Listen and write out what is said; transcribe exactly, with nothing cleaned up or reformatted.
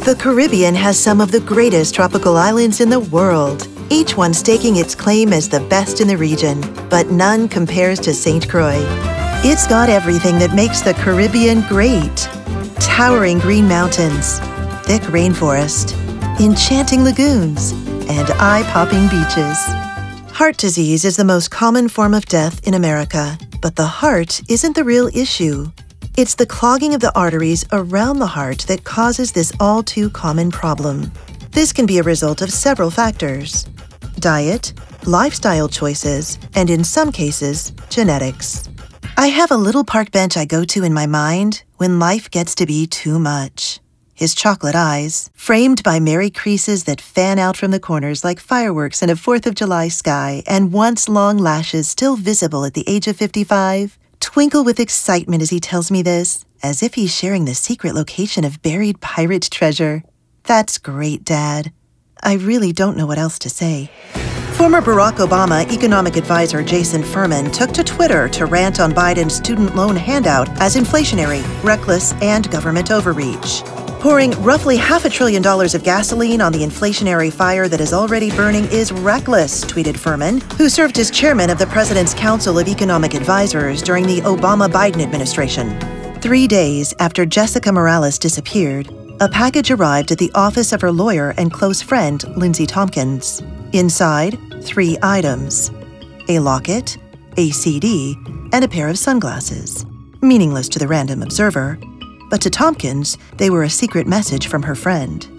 The Caribbean has some of the greatest tropical islands in the world, each one staking its claim as the best in the region, but none compares to Saint Croix. It's got everything that makes the Caribbean great. Towering green mountains, thick rainforest, enchanting lagoons, and eye-popping beaches. Heart disease is the most common form of death in America, but the heart isn't the real issue. It's the clogging of the arteries around the heart that causes this all-too-common problem. This can be a result of several factors: diet, lifestyle choices, and in some cases, genetics. I have a little park bench I go to in my mind when life gets to be too much. His chocolate eyes, framed by merry creases that fan out from the corners like fireworks in a fourth of July sky, and once long lashes still visible at the age of fifty-five, twinkle with excitement as he tells me this, as if he's sharing the secret location of buried pirate treasure. That's great, Dad. I really don't know what else to say. Former Barack Obama economic advisor Jason Furman took to Twitter to rant on Biden's student loan handout as inflationary, reckless, and government overreach. Pouring roughly half a trillion dollars of gasoline on the inflationary fire that is already burning is reckless, tweeted Furman, who served as chairman of the President's Council of Economic Advisors during the Obama-Biden administration. Three days after Jessica Morales disappeared, a package arrived at the office of her lawyer and close friend, Lindsay Tompkins. Inside, three items: a locket, a C D, and a pair of sunglasses. Meaningless to the random observer, but to Tompkins, they were a secret message from her friend.